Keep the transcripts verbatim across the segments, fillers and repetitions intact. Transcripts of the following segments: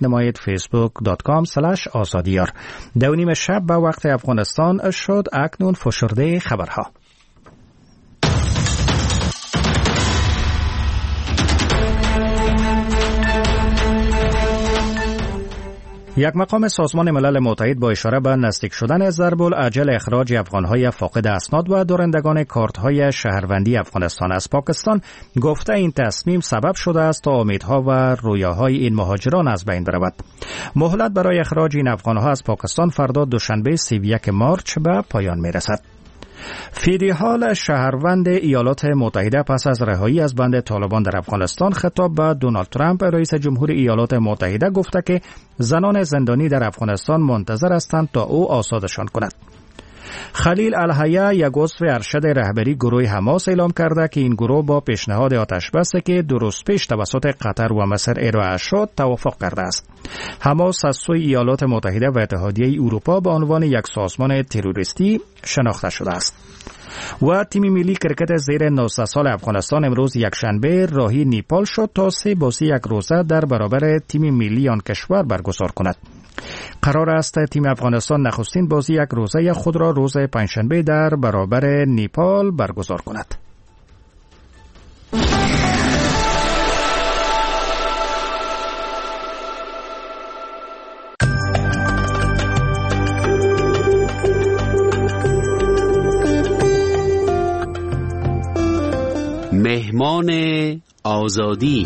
لایک نمایید فیسبوک دات کام اسلش آزادیار. دو نیم شب به وقت افغانستان شد. اکنون فشرده خبرها. یک مقام سازمان ملل متحد با اشاره به نزدیک شدن ضرب الاجل اخراج افغانهای فاقد اسناد و دارندگان کارت‌های شهروندی افغانستان از پاکستان گفته این تصمیم سبب شده است تا امیدها و رویاهای این مهاجران از بین برود. مهلت برای اخراج این افغانها از پاکستان فردا دوشنبه سی و یک مارچ به پایان می‌رسد. فیدی حال شهروند ایالات متحده پس از رهایی از بند طالبان در افغانستان خطاب به دونالد ترامپ رئیس جمهور ایالات متحده گفته که زنان زندانی در افغانستان منتظر هستند تا او آزادشان کند. خلیل الحیه یک عضو ارشد رهبری گروه حماس اعلام کرده که این گروه با پیشنهاد آتشبسی که دو روز پیش توسط قطر و مصر ارائه شد توافق کرده است. حماس از سوی ایالات متحده و اتحادیه اروپا به عنوان یک سازمان تروریستی شناخته شده است. و تیم ملی کرکت زیر نوزده سال افغانستان امروز یکشنبه راهی نیپال شد تا سه بازی یک روزه در برابر تیم ملی آن کشور برگزار کند. قرار است تیم افغانستان نخستین بازی یک روزه خود را روز پنجشنبه در برابر نیپال برگزار کند. مهمان آزادی.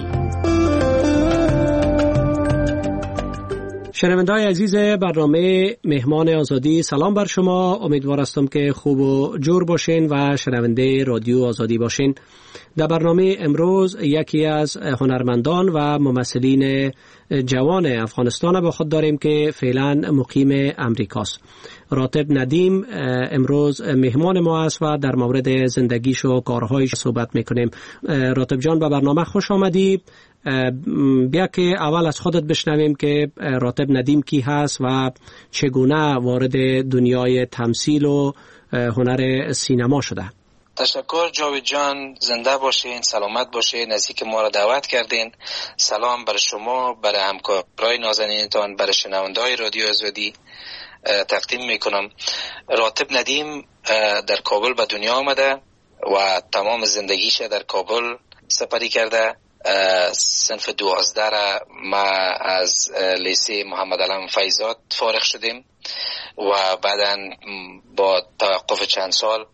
شنونده‌های عزیز برنامه مهمان آزادی، سلام بر شما. امیدوار هستم که خوب و جور باشین و شنونده رادیو آزادی باشین. در برنامه امروز یکی از هنرمندان و ممثلین جوان افغانستان با خود داریم که فعلا مقیم امریکاست. راتب ندیم امروز مهمان ما است و در مورد زندگیش و کارهایش صحبت میکنیم. راتب جان به برنامه خوش آمدی. بیا که اول از خودت بشنویم که راتب ندیم کی هست و چگونه وارد دنیای تمثیل و هنر سینما شده. تشکر جاوید جان، زنده باشین، سلامت باشین، نزدیک ما را دعوت کردین. سلام بر شما، بر همکارای نازنینتان، بر شنونده‌های رادیو آزادی تقدیم میکنم. راتب ندیم در کابل به دنیا آمده و تمام زندگیش در کابل سپری کرده. صنف دوازده را ما از لیسه محمد علم فیضات فارغ شدیم و بعداً با توقف چند سال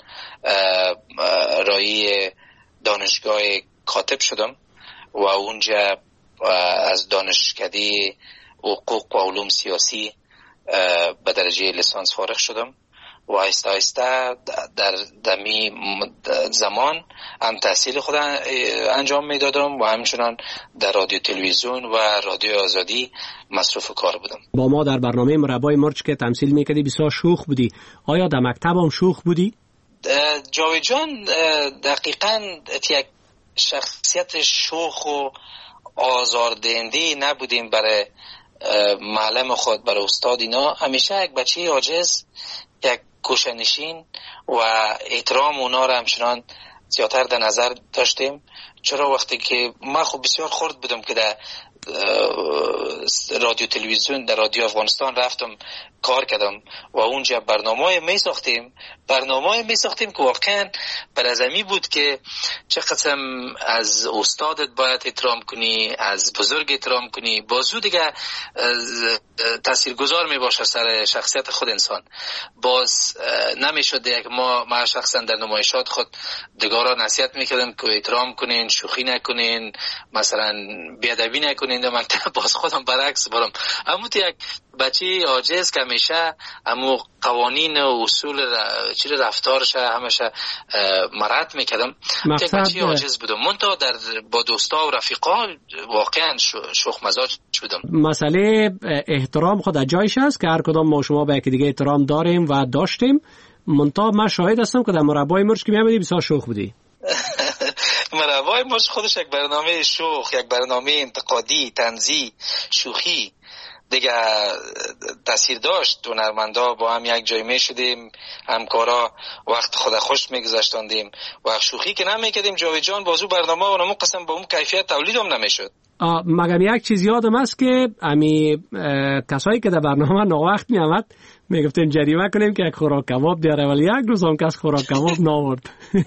رای دانشگاه کاتب شدم و اونجا از دانشکده حقوق و علوم سیاسی به درجه لیسانس فارغ شدم و آهسته آهسته در دمی زمان هم تحصیل خود انجام میدادم و همچنان در رادیو تلویزیون و رادیو آزادی مصروف کار بودم. با ما در برنامه مربای مرچ که تمثیل میکردی بسیار شوخ بودی. آیا در مکتب هم شوخ بودی؟ جاوید جان، دقیقاً یک شخصیت شوخ و آزاردهنده نبودیم برای معلم خود، برای استاد. اینا همیشه یک بچه عاجز، یک گوشه‌نشین و احترام اونا را همچنان زیادتر در نظر داشتیم. چرا وقتی که من خب بسیار خرد بودم که در رادیو تلویزیون، در رادیو افغانستان رفتم کار کردم و اونجا برنامه می ساختیم برنامه می ساختیم که واقعا بر از امی بود که چه قسم از استادت باید احترام کنی، از بزرگ احترام کنی، بازو دیگه تاثیرگذار می باشه سر شخصیت خود انسان. باز نمی شد یک ما ما شخصا در نمایشات خود دیگران نصیحت میکردم که احترام کنین، شوخی نکنین، مثلا بیادبی نکنین. در مکتب باز خودم برعکس برم. اما تو یک بچه عاجز که همیشه امو قوانین و اصول چی رفتارش همیشه مراعات میکردم. یک بچه عاجز بودم. من تا در با دوستا و رفیقا واقعا شوخ مزاج بودم. مسئله احترام خود جایش است که هر کدام ما شما به یکی دیگه احترام داریم و داشتیم. منتها من شاهد هستم که در مربای مرچ که میامدی بسیار شوخ بودی. مربای مرچ خودش یک برنامه شوخ، یک برنامه انتقادی، طنزی، شوخی دیگه تاثیر داشت. هنرمندا با هم یک جای می شدیم، همکارا وقت خود خوش میگذاشتندیم و شوخی که نمیکردیم. جاوید جان بازو برنامه و نمو قسم با اون کیفیت تولید هم نمیشد. مگم یک چیز یادم است که امی کسایی که در برنامه ناوقت می آمد می گفتیم جریمه کنیم که یک خوراک کباب بیاره، ولی یک روز هم کس خوراک کباب ناورد.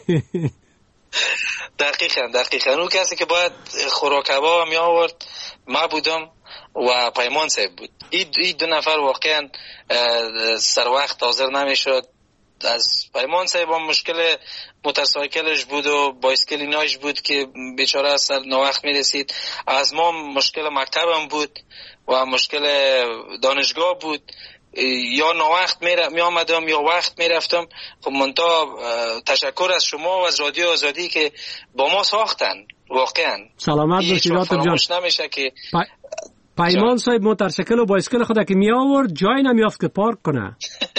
دقیقاً دقیقاً اون کسی که باید خوراک کباب می آورد ما بودم و پیمان صاحب بود. این دو نفر واقعا سر وقت حاضر نمیشد. از پیمان صاحب هم مشکل موتورسایکلش بود و بایسکل ایناش بود که بیچاره از سر ناوقت میرسید. از ما مشکل مکتبم بود و مشکل دانشگاه بود، یا ناوقت می آمدم یا وقت می رفتم. خب منتها تشکر از شما و از رادیو آزادی که با ما ساختن. واقعا سلامت باشید راتب جان. نمیشه که پیمان صاحب موتورسیکل و بایسکل خود که می آورد جای نمیافت که پارک کنه.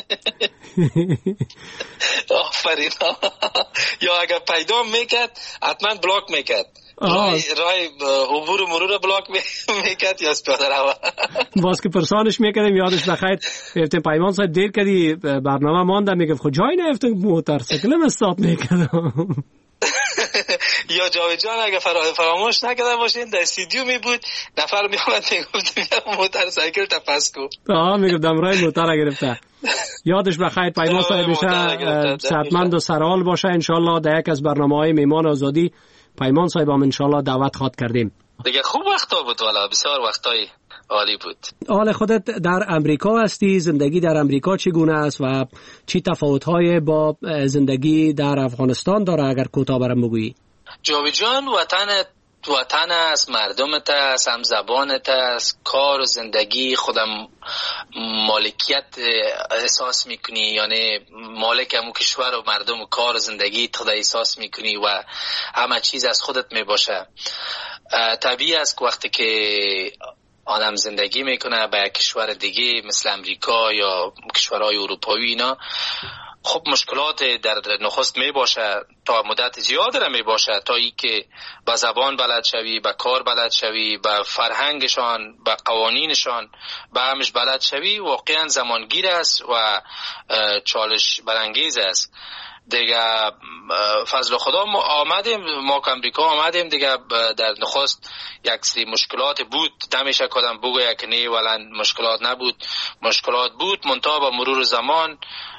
آفرین. یا اگر پیدا میکرد حتما بلاک میکرد، رای رای عبور و مرور بلاک میکرد یا پیاده رو. باز که پرسانش میکردیم یادش بخیر گفتم پیمان صاحب دیر کردی برنامه ماندم، میگفت خب جای نیفتم موتورسیکلم استاپ میکردم. یا جاوید جان اگه فراموش نکرده باشین در استودیو می بود، نفر می اومد میگفت موتورسیکل تا پس کو. آها میگفتم رای موتور گرفته. یادش بخیر پیمان صاحب بشه صحتمند و سرحال باشه ان شاء الله. در یک از برنامه‌های میهمان آزادی پیمان صاحب هم ان شاء الله دعوت خواد کردیم. دیگه خوب وقتا بود، والا بسیار وقتای عالی بود. حال خودت در امریکا هستی، زندگی در امریکا چگونه است و چی تفاوت‌های با زندگی در افغانستان داره اگر کوتاه برام بگویی؟ جاوید جان وطن وطن است، مردمت است، هم زبانت است، کار و زندگی خودم مالکیت احساس میکنی، یعنی مالک همون کشور و مردم و کار و زندگی خود احساس میکنی و همه چیز از خودت میباشه. طبیعی است که وقتی که آدم زندگی میکنه به کشور دیگه مثل امریکا یا کشورهای اروپایی اینا، خب مشکلات در نخست می باشه، تا مدت زیاد را می باشه، تا ای که با زبان بلد شوی، با کار بلد شوی، با فرهنگشان، با قوانینشان، با همش بلد شوی، واقعا زمانگیر است و چالش برانگیز است. دیگه فضل خدا ما آمدیم، ما که امریکا آمدیم دیگه در نخست یک سری مشکلات بود، نمیشه کدام بگوید که نه ولی مشکلات نبود، مشکلات بود، منتها با مرور زمان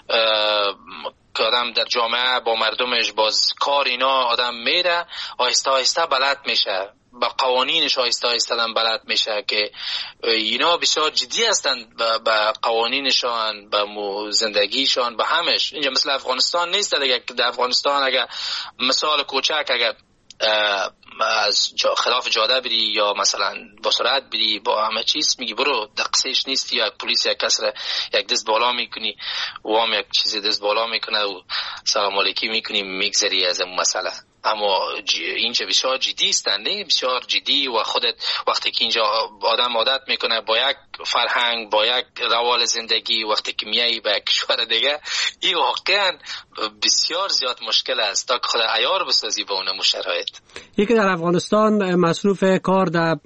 که آدم در جامعه با مردمش باز کار اینا آدم میره، آهسته آهسته بلد میشه، با قوانینش آهسته آهسته بلد میشه که اینا بسیار جدی هستند با قوانینشان، با زندگیشان، با همش. اینجا مثل افغانستان نیست دیگه. در افغانستان اگر مثال کوچک اگر از خلاف جاده بری یا مثلا با سرعت بری با همه چیز میگی برو دقیقش نیست، یا پلیس یک کس را یک دست بالا میکنی و هم یک چیزی دست بالا میکنه و سلام علیکی میکنی میگذری از اون مسئله. اما اینجا بسیار جدی است، نه بسیار جدی، و خودت وقتی که اینجا آدم عادت میکنه با یک فرهنگ، با یک روال زندگی، وقتی که میایی به کشور دیگه این واقعا بسیار زیاد مشکل است تا که خود عیار بسازی با اون شرایط. یکی در افغانستان مصروف کار در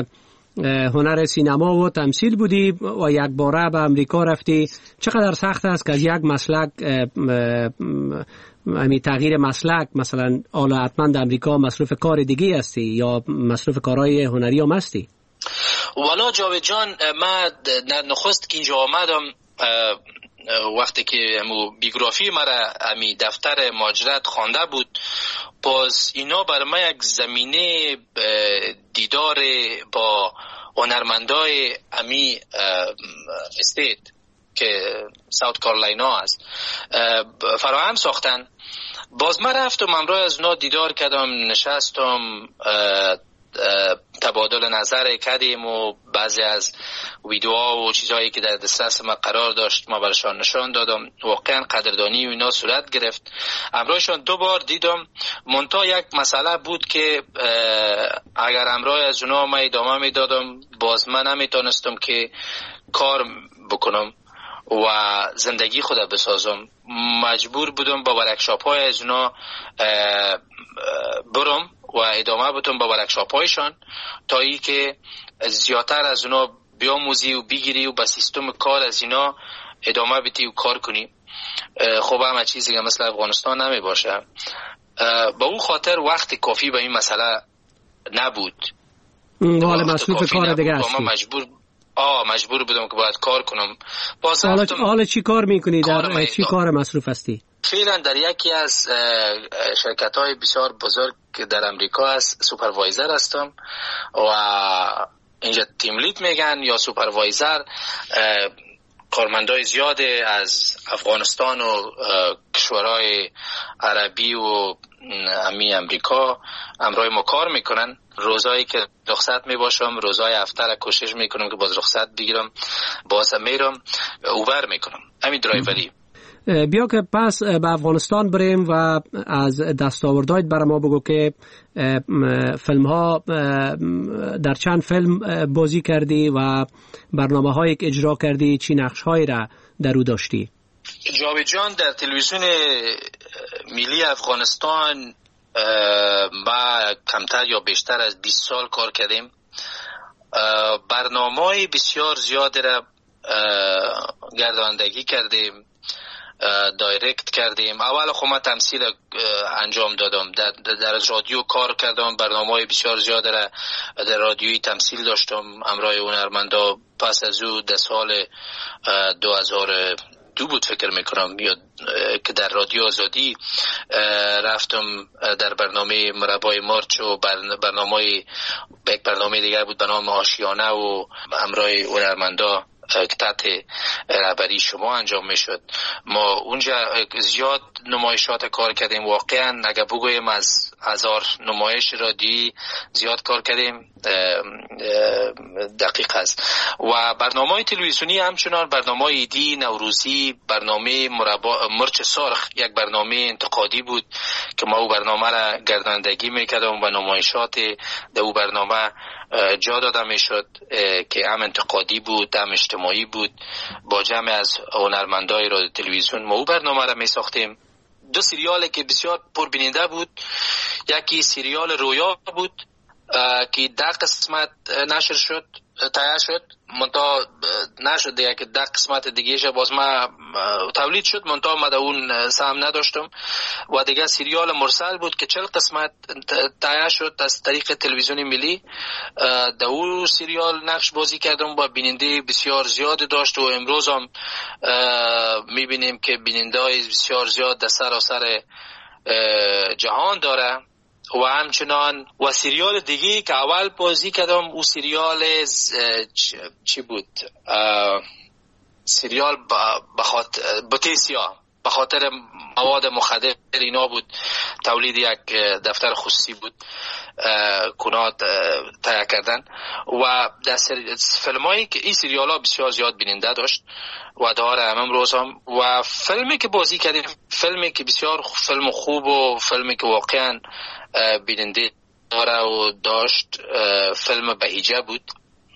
هنر سینما و تمثیل بودی و یک باره به امریکا رفتی، چقدر سخت است که از یک مسلک همین تغییر مسلک، مثلا حالا حتما در امریکا مصروف کار دیگه هستی یا مصروف کارهای هنری هم هستی؟ والا جاوید جان من نخست که اینجا آمدم وقتی که بیوگرافی مرا امی دفتر مهاجرت خوانده بود، باز اینا برای من یک زمینه دیدار با هنرمندای امی استیت که ساوت کارولاینا است فراهم ساختن. باز من رفتم امروز از اونا دیدار کردم، نشستم تبادل نظر کردیم و بعضی از ویدیوها و چیزهایی که در دسترس ما قرار داشت ما برشان نشان دادم. واقعا قدردانی و اینا صورت گرفت. امروزشان دو بار دیدم، منتها یک مسئله بود که اگر امروز از اونا ما ادامه میدادم باز من نمیتونستم که کار بکنم و زندگی خود بسازم. مجبور بودم با ورکشاپ های از اونا برم و ادامه بدم با ورکشاپ هایشان تا ای که زیادتر از اونا بیاموزی و بگیری و با سیستم کار از اینا ادامه بدی و کار کنی. خب همه چیزی که مثل افغانستان نمی باشه. با اون خاطر وقت کافی به این مسئله نبود. حالا مصروف کار دیگه هستی. ما مجبور آه مجبور بودم که باید کار کنم. باز حالا حالا چی کار میکنی؟ در چی کار مصروف هستی؟ فعلا در یکی از شرکت‌های بسیار بزرگ در امریکا است، سوپروایزر هستم و اینجا تیم لید میگن یا سوپروایزر. کارمندای زیاد از افغانستان و کشورهای عربی و امی امریکا همراه ما کار میکنن. روزایی که رخصت میباشم، روزای هفته را کوشش میکنم که باز رخصت بگیرم، باز میرم اوبر میکنم، همین درایوری. بیا که پس به افغانستان بریم و از دستاوردهایت برای ما بگو که فیلم ها در چند فیلم بازی کردی و برنامه هایی که اجرا کردی، چی نقش هایی را در او داشتی؟ جاوید جان در تلویزیون ملی افغانستان ما کمتر یا بیشتر از بیست سال کار کردیم. برنامه بسیار زیاد را گرداندگی کردیم، دایرکت کردیم. اول خب من تمثیل انجام دادم، در, در رادیو کار کردم، برنامه بسیار زیاد را در رادیویی تمثیل داشتم همراه هنرمندا. پس از او در سال دو هزار و دو بود فکر میکنم یا که در رادیو آزادی رفتم در برنامه مربای مارچ و برنامه یک برنامه دیگر بود به نام آشیانه و همراه هنرمندا که تحت رهبری شما انجام میشد. ما اونجا زیاد نمایشات کار کردیم، واقعا اگر بگویم از هزار نمایش رادیویی زیاد کار کردیم، دقیق است. و برنامه تلویزیونی همچنان برنامه ایدی، نوروزی، برنامه مربا مرچ سرخ یک برنامه انتقادی بود که ما او برنامه را گرداندگی میکردم و نمایشات در او برنامه جا داده میشد که هم انتقادی بود هم اجتماعی بود. با جمع از هنرمندای رادیو تلویزیون ما او برنامه را می ساختیم. دو سریالی که بسیار پربیننده بود، یکی سریال رویا بود که ده قسمت نشر شد، تایید شد، منتها نشد دیگه که ده قسمت دیگه باز ما تولید شد، منتها ما در اون سهم نداشتم. و دیگه سریال مرسل بود که چهل قسمت تایید شد از طریق تلویزیون ملی. در اون سریال نقش بازی کردم و بیننده بسیار زیاد داشت و امروز هم میبینیم که بیننده بسیار زیاد در سراسر جهان داره. و همچنان و سریال دیگه که اول بازی کردم او سریال چی بود؟ سریال بخاطر بوتیسیا، به خاطر مواد مخدر اینا بود، تولید یک دفتر خصوصی بود کنات تهیه کردن. و در فیلمایی که این سریال ها بسیار زیاد بیننده داشت و داره هم امروز هم. و فیلمی که بازی کردیم، فیلمی که بسیار فیلم خوب و فیلمی که واقعا بیننده داره و داشت، فیلم بهیجه بود.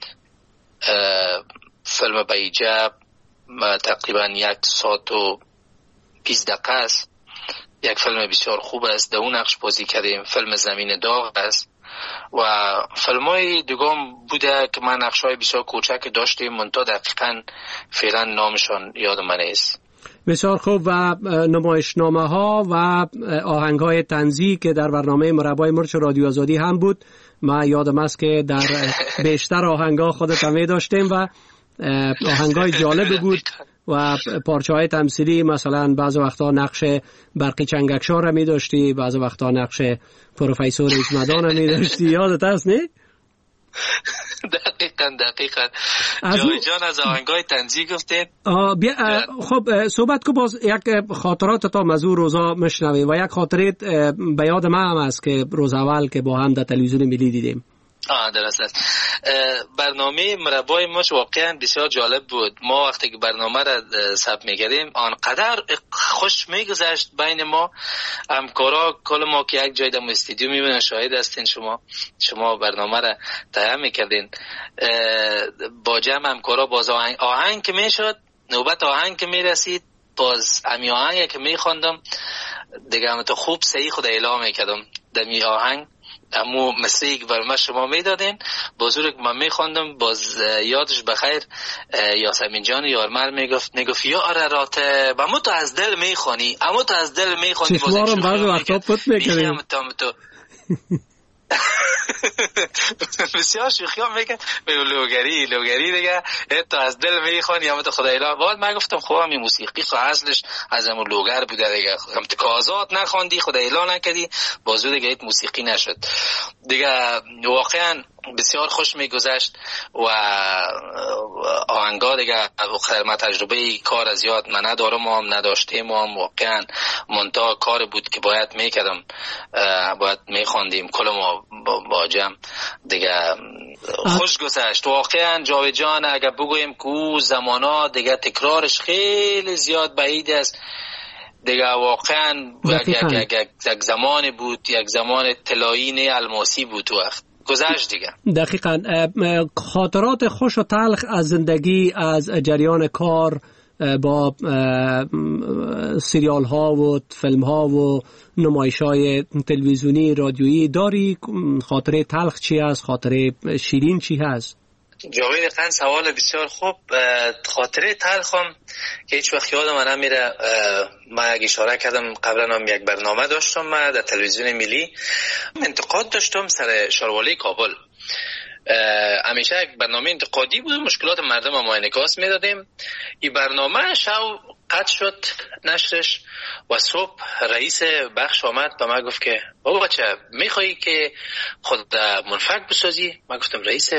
فیلم بهیجه تقریبا یک ساعت و بیست دقیقه است. یک فیلم بسیار خوب است، در اون نقش بازی کردیم. فیلم زمین داغ است و فیلم‌های دیگم بوده که من نقش‌های بسیار کوچک داشتیم، منتها دقیقاً فعلا نامشان یاد من نیست. بسیار خوب. و نمایشنامه ها و آهنگ های طنزی که در برنامه مربای مرچ رادیو آزادی هم بود، ما یادم است که در بیشتر آهنگ ها خودت هم داشتیم و آهنگ های جالب بود و پارچه های تمثیلی، مثلا بعض وقتا نقش برقی چنگکشار را می داشتی، بعض وقتا نقش پروفیسور ایشمدان را می داشتی. یادت هست نه؟ دقیقاً دقیقاً جای جان از آهنگای طنزی گفتید. خب صحبت کو، باز یک خاطرات تا مزور روزا مشنویم و یک خاطرت به یاد من هم است که روز اول که با هم در تلویزیون ملی دیدیم. آه درست است. برنامه مربای مرچ واقعا بسیار جالب بود. ما وقتی که برنامه را ثبت می‌کردیم آنقدر خوش می‌گذشت بین ما همکارا، کل ما که یک جای در استودیو می‌بینن، شاهد هستین شما شما برنامه را تهیه می‌کردین با جمع همکارا. باز آهنگ آهنگ که میشد، نوبت آهنگ که میرسید، باز امی آهنگی که می‌خواندم دیگه هم تو خوب صحیح خود اعلام می‌کردم در می آهنگ امو مسیق بر ما شما میدادین، بزرگ من میخواندم. باز یادش بخیر یاسمین جان یارمر میگفت میگفت یا آرارات با تو از دل میخوانی، اما تو از دل میخوانی. چشمارم بعض وقتا پت میکنیم. بسیار شوخی ها میگن لوگری لوگری دیگه تا از دل میخوان یا مت خدای لا. بعد من گفتم خب همین موسیقی خو اصلش از همون لوگر بوده دیگه، هم تکازات نخوندی خدای لا نکردی بازو دیگه ایت موسیقی نشد دیگه. واقعا بسیار خوش میگذشت و آهنگا دیگه ما تجربه کار از یاد من ندارم هم نداشتیم هم واقعا منتها کار بود که باید میکردم، باید میخوندیم کل ما با جمع دیگه. خوش گذشت واقعا جاوید جان. اگر بگویم که او زمانا دیگه تکرارش خیلی زیاد بعید است دیگه، واقعا یک, یک, یک زمان بود، یک زمان طلایی نه الماسی بود وقت گذشت دیگه. دقیقاً. خاطرات خوش و تلخ از زندگی، از جریان کار با سریال ها و فیلم ها و نمایش های تلویزیونی رادیویی داری؟ خاطره تلخ چی هست؟ خاطره شیرین چی هست؟ جاوید خان سوال بسیار خوب. خاطره تلخم که هیچ وقت یادم نمیره، من یک اشاره کردم قبلا هم یک برنامه داشتم من در تلویزیون ملی، انتقاد داشتم سر شاروالی کابل. همیشه یک برنامه انتقادی بود، مشکلات مردم ما انعکاس میدادیم. این برنامه شو قطع شد نشرش و صبح رئیس بخش آمد به من گفت که بابا بچه میخوایی که خود منفک بسازی؟ من گفتم رئیس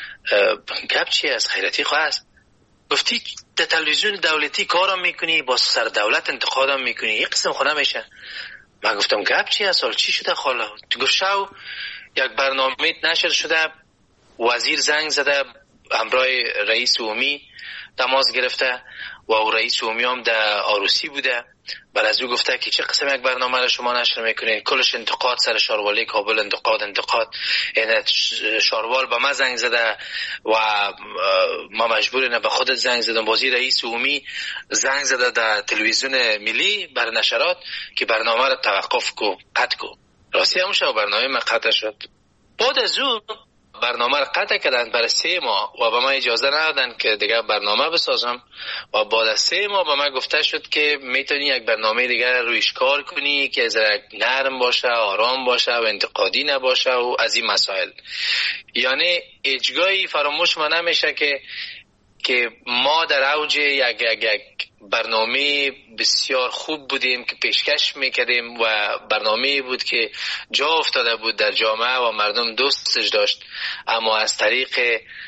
گپ چی از خیرتی خواه است؟ گفتی در تلویزیون دولتی کارم میکنی، با سر دولت انتقادم میکنی، یک قسم خونه میشه. من گفتم گپ چی از سال چی شده خاله؟ تو گفت شو یک برنامه نشر شده، وزیر زنگ زده همراه رئیس عمومی تماس گرفته و او رئیس عمومی هم در آروسی بوده. بعد از او گفته که چه قسم یک برنامه را شما نشر میکنید؟ کلش انتقاد سر شاروالی کابل، انتقاد انتقاد. این شاروال به من زنگ زده و ما مجبور نه به خودت زنگ زدم. بازی رئیس عمومی زنگ زده در تلویزیون ملی بر نشرات که برنامه را توقف کو، قطع کو. راستی همون شب برنامه من قطع شد. بعد از او برنامه را قطع کردن برای سه ماه و به من اجازه ندادن که دیگه برنامه بسازم و بعد از سه ماه به من گفته شد که میتونی یک برنامه دیگه رویش کار کنی که ذره نرم باشه، آرام باشه و انتقادی نباشه و از این مسائل. یعنی هیچگاهی فراموش ما نمیشه که که ما در اوج یک یک یک برنامه بسیار خوب بودیم که پیشکش میکردیم و برنامه بود که جا افتاده بود در جامعه و مردم دوستش داشت، اما از طریق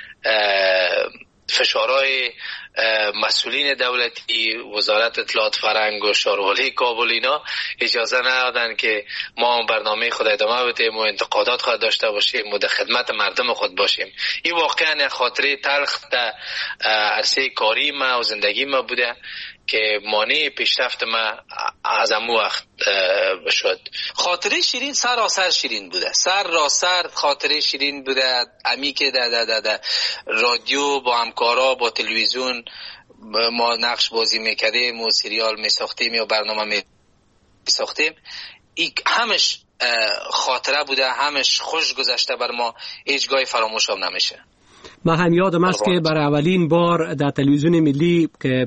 فشارهای مسئولین دولتی، وزارت اطلاعات فرهنگ و شاروالی کابل اینا اجازه ندادن که ما برنامه خود ادامه بدیم و انتقادات خود داشته باشیم و در خدمت مردم خود باشیم. این واقعا خاطره تلخ در عرصه کاری ما و زندگی ما بوده که مانع پیشرفت ما از امو وقت شد. خاطره شیرین سراسر شیرین بوده، سر را سر خاطره شیرین بوده. امی که در, در, در, در رادیو با همکارا با تلویزیون ما نقش بازی میکردیم و سریال میساختیم یا برنامه میساختیم، این همش خاطره بوده، همش خوش گذشته بر ما، هیچگاه فراموش هم نمیشه. من هم یادم است که برای اولین بار در تلویزیون ملی که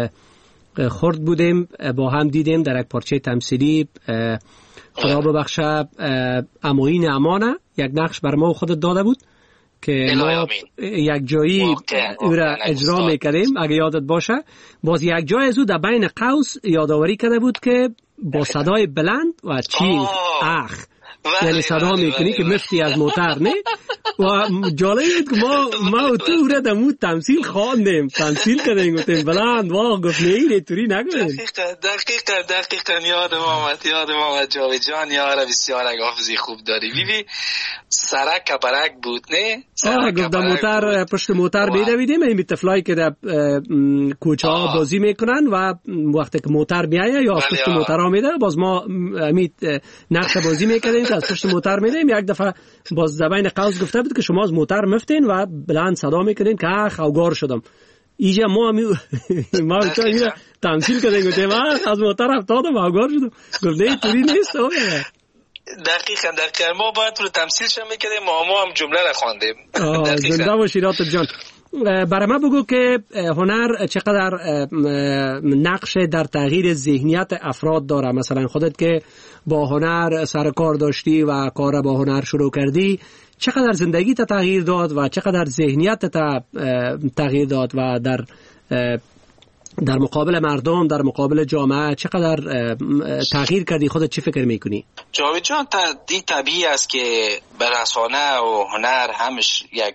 خورد بودیم با هم دیدیم در یک پارچه تمثیلی، خدا ببخشه اموین امانه یک نقش بر ما خودت داده بود که ما یک جایی او را اجرا میکردیم اگه یادت باشه. باز یک جای از او در بین قوس یادآوری کرده بود که با صدای بلند و چین اخ یعنی صدا میکنی که مفتی از موتر نه و جالب بود که ما ما تو را دمو تمثیل خواندیم، تمثیل کردیم، گفتیم بلند واه گفت نه اینه توری نگویم. دقیقا دقیقا دقیقا یادم آمد یادم آمد جاوید جان یاره بسیار اگه حافظی خوب داری. بیبی سرک کپرک بود نه؟ آه گفت در موتر پشت موتر میدویدیم، این طفلایی که در کوچه ها بازی میکنن و وقتی که موتر میایه یا از پشت موتر ها میده باز ما امید نقش بازی میکردیم که از پشت موتر میدیم. یک دفعه باز زبان قوس گفته بود که شما از موتر مفتین و بلند صدا میکنین که اخ اوگار شدم. اینجا ما همی ما تو اینجا تمثیل کردیم گفتیم از موتر افتادم اوگار شدم. گفت نه توری نیست. دقیقاً دقیقاً ما باید رو تمثیل شم میکردیم، ما ما هم جمله را خواندیم. زنده باشی راتب جان. برای ما بگو که هنر چقدر نقش در تغییر ذهنیت افراد داره. مثلا خودت که با هنر سر کار داشتی و کار با هنر شروع کردی، چقدر زندگی تا تغییر داد و چقدر ذهنیت تا تغییر داد و در در مقابل مردم، در مقابل جامعه چقدر تغییر کردی؟ خودت چی فکر میکنی؟ جاوید جان، این طبیعی است که به رسانه و هنر همش یک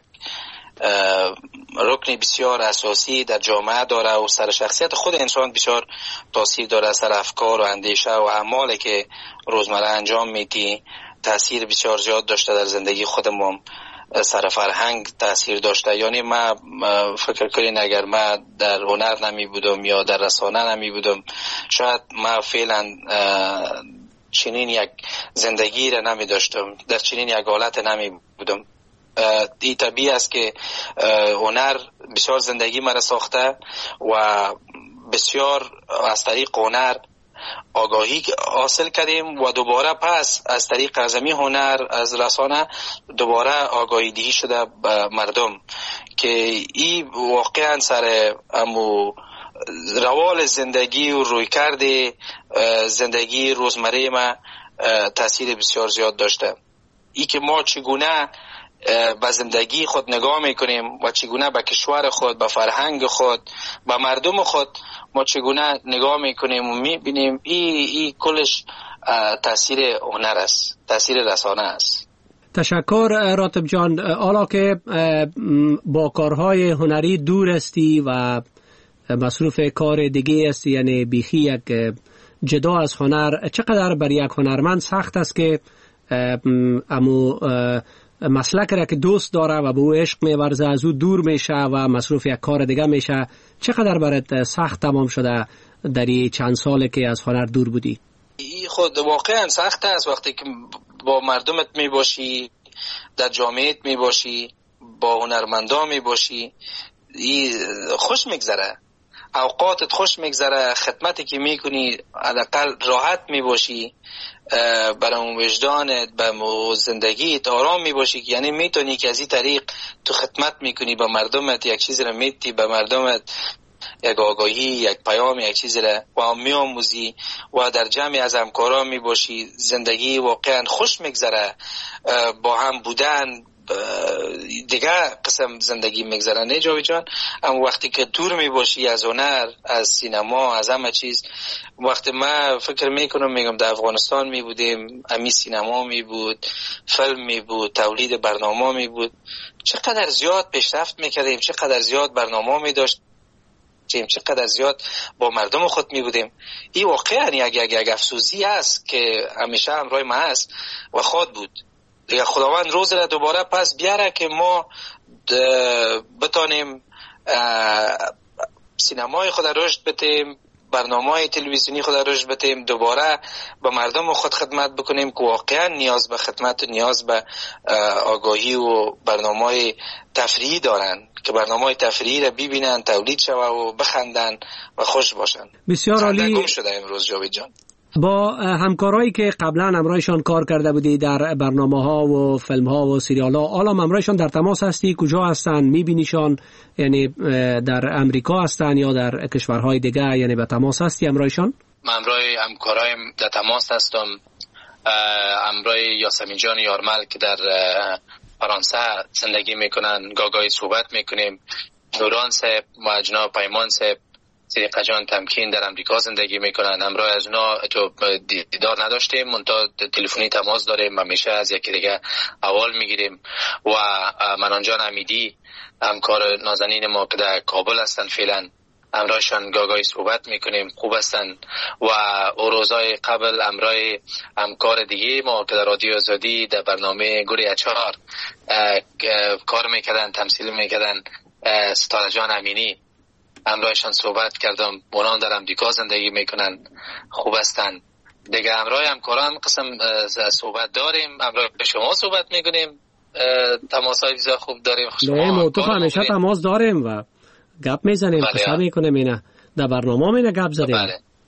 رکن بسیار اساسی در جامعه داره و سر شخصیت خود انسان بسیار تاثیر داره، سر افکار و اندیشه و اعمالی که روزمره انجام میدی تاثیر بسیار زیاد داشته در زندگی خودمون، سر فرهنگ تاثیر داشته. یعنی ما فکر کنین اگر ما در هنر نمی بودم یا در رسانه نمی بودم، شاید ما فعلا چنین یک زندگی را نمی داشتم، در چنین یک حالت نمی بودم. این طبیعی است که هنر بسیار زندگی مرا ساخته و بسیار از طریق هنر آگاهی حاصل کردیم و دوباره پس از طریق ازمی هنر از رسانه دوباره آگاهی دهی شده به مردم که این واقعا سر امو روال زندگی و رویکرد زندگی روزمره ما تاثیر بسیار زیاد داشته. ای که ما چگونه به زندگی خود نگاه میکنیم و چگونه به کشور خود، به فرهنگ خود، به مردم خود ما چگونه نگاه میکنیم و میبینیم، این ای کلش تاثیر هنر است، تاثیر رسانه است. تشکر راتب جان. حالا که با کارهای هنری دور هستی و مصروف کار دیگه هستی، یعنی بیخی یک جدا از هنر، چقدر بر یک هنرمند سخت است که امو مسلک را که دوست داره و به او عشق می‌ورزه از او دور میشه و مصروف یک کار دیگه میشه؟ چقدر برات سخت تمام شده در این چند ساله که از هنر دور بودی؟ این خود واقعا سخت است. وقتی که با مردمت میباشی، در جامعهت میباشی، با هنرمندان میباشی، خوش میگذره، اوقاتت خوش میگذره، خدمتی که میکنی حداقل راحت میباشی، برای وجدانت، به زندگیت آرام میباشی، یعنی میتونی که از این طریق تو خدمت میکنی به مردمت، یک چیزی رو میتی به مردمت، یک آگاهی، یک پیام، یک چیزی را و میآموزی و در جمع از همکاران میباشی. زندگی واقعا خوش میگذره، با هم بودن دیگه قسم زندگی میگذره. نه جاوید جان؟ اما وقتی که دور میباشی از هنر، از سینما، از همه چیز، وقتی ما فکر میکنم میگم در افغانستان میبودیم، امی سینما میبود، فیلم میبود، تولید برنامه میبود، چقدر زیاد پیشرفت میکردیم، چقدر زیاد برنامه میداشت، چقدر زیاد با مردم خود می بودیم. این واقعا یک یک یک افسوسی است که همیشه همراه ما است و خود بود. دیگه خداوند روز را دوباره پس بیاره که ما بتانیم سینمای خود رشد بدیم، برنامه‌های تلویزیونی خود رشد بدیم، دوباره به مردم خود خدمت بکنیم که واقعا نیاز به خدمت و نیاز به آگاهی و برنامه‌های تفریحی دارن، که برنامه‌های تفریحی را ببینن، تولید شوه و بخندن و خوش باشن. بسیار عالی. شده امروز جاوید جان. با همکارایی که قبلا همراهشان کار کرده بودی در برنامه‌ها و فیلم‌ها و سریال‌ها، حالا همراهشان در تماس هستی؟ کجا هستن؟ می‌بینیشان؟ یعنی در امریکا هستن یا در کشورهای دیگه؟ یعنی به تماس هستی همراهشان؟ من همراه همکارایم در تماس هستم. همراه یاسمین جان یارمل که در فرانسه زندگی میکنن، گاگای صحبت میکنیم. نوران صاحب و جناب پیمان صاحب، صدیقه جان تمکین در امریکا زندگی میکنن. همراه از اونا تو دیدار نداشتیم، منتها تلفنی تماس داریم، همیشه از یکی دیگه احوال میگیریم. و منان جان امیدی همکار نازنین ما که در کابل هستن فعلا، همراهشان گاگای صحبت میکنیم، خوب هستن. و او روزای قبل همراه همکار دیگه ما که در رادیو آزادی در برنامه گوری اچار کار میکردن، تمثیل میکردن، ستاره جان امینی، همراهشان صحبت کردم. اونان در امریکا زندگی میکنن، خوب هستن. دیگه همراه همکاران قسم صحبت داریم، همراه شما صحبت میکنیم، تماسای بسیار خوب داریم. نه ما تو همیشه تماس داریم و گپ میزنیم، قصه میکنیم، اینا در برنامه مینا گپ زدیم. بله.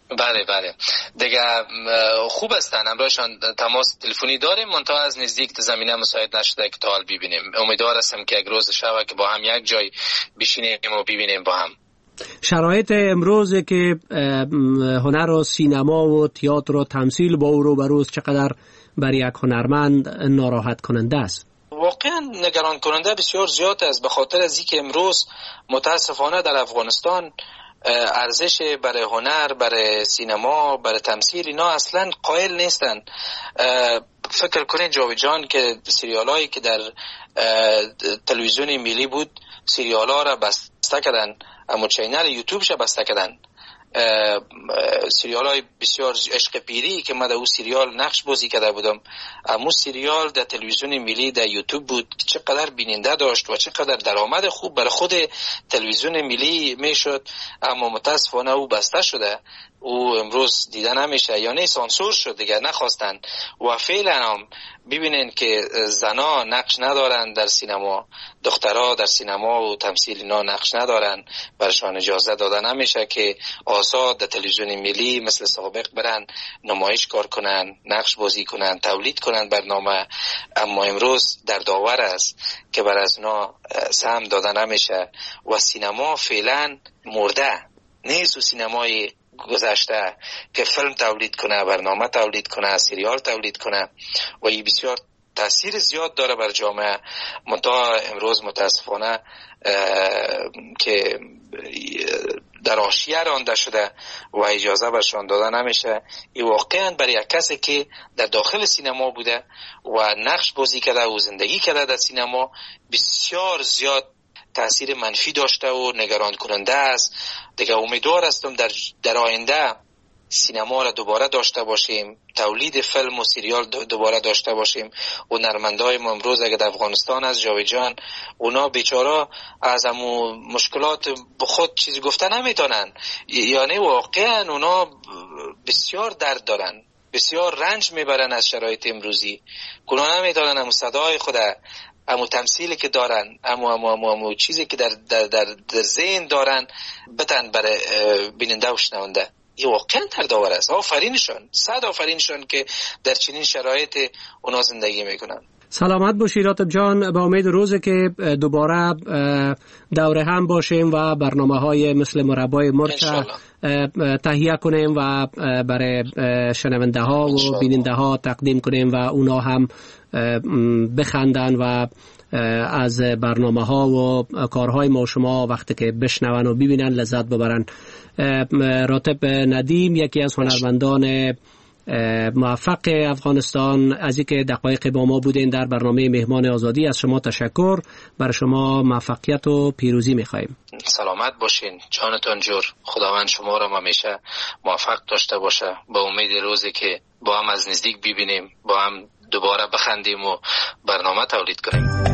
بله بله دیگه خوب هستن، امروزشان تماس تلفنی داریم، منتها از نزدیک زمینه مساعد نشده که تا حال ببینیم. امیدوار هستم که یک روز شبه که با هم یک جای بشینیم و ببینیم با هم. شرایط امروز که هنر و سینما و تئاتر و تمثیل با او رو بروز چقدر برای یک هنرمند ناراحت کننده است؟ واقعا نگران کننده بسیار زیاد است، به خاطر از اینکه امروز متاسفانه در افغانستان ارزش برای هنر، برای سینما، برای تمثیل اینا اصلا قائل نیستن. فکر کنین جاوید جان که سریال هایی که در تلویزیون ملی بود سریال ها را بسته کردن، اما چینل یوتیوبش بسته کردن. سریال های بسیار عشق پیری که من در اون سریال نقش بازی کرده بودم، اما سریال در تلویزیون ملی در یوتیوب بود که چقدر بیننده داشت و چقدر درآمد خوب برای خود تلویزیون ملی میشد، اما متاسفانه او بسته شده، او امروز دیده نمیشه یا نه سانسور شد دیگه نخواستن. و فعلا هم ببینین که زنا نقش ندارن در سینما، دخترها در سینما و تمثیل اینا نقش ندارن، برشان اجازه داده نمیشه که آزاد در تلویزیون ملی مثل سابق برن نمایش کار کنن، نقش بازی کنن، تولید کنن برنامه. اما امروز در داور است که بر از اونا سهم داده نمیشه و سینما فعلا مرده نیست. و سینمای گذشته که فیلم تولید کنه، برنامه تولید کنه، سریال تولید کنه و این بسیار تاثیر زیاد داره بر جامعه. منتها امروز متاسفانه که در حاشیه رانده شده و اجازه برشان داده نمیشه. این واقعا برای یک کسی که در داخل سینما بوده و نقش بازی کرده و زندگی کرده در سینما بسیار زیاد تأثیر منفی داشته و نگران کننده است. دیگه امیدوار هستم در در آینده سینما را دوباره داشته باشیم، تولید فیلم و سریال دوباره داشته باشیم. و هنرمندای ما امروز اگه در افغانستان از جاوید جان اونا بیچاره از همو مشکلات خود چیزی گفته نمیتونن، یعنی واقعا اونا بسیار درد دارن، بسیار رنج میبرن از شرایط امروزی. اونا نمیتونن همو صدای خود، امو تمثیلی که دارن، امو امو امو, امو چیزی که در در در, در ذهن دارن بتن برای بیننده و شنونده. این واقعا دردآور است. آفرینشان، صد آفرینشان که در چنین شرایط اونا زندگی میکنن. سلامت باشی راتب جان، با امید روزی که دوباره دوره هم باشیم و برنامه های مثل مربای مرچ تهیه کنیم و برای شنونده ها و بیننده ها تقدیم کنیم و اونا هم بخندن و از برنامه ها و کارهای ما شما وقتی که بشنون و ببینن لذت ببرن. راتب ندیم یکی از هنرمندان موفق افغانستان، از اینکه دقایق با ما بودین در برنامه مهمان آزادی، از شما تشکر. برای شما موفقیت و پیروزی می‌خوایم. سلامت باشین، جانتان جور. خداوند شما را همیشه موفق داشته باشه. با امید روزی که با هم از نزدیک ببینیم، با هم دوباره بخندیم و برنامه تولید کنیم.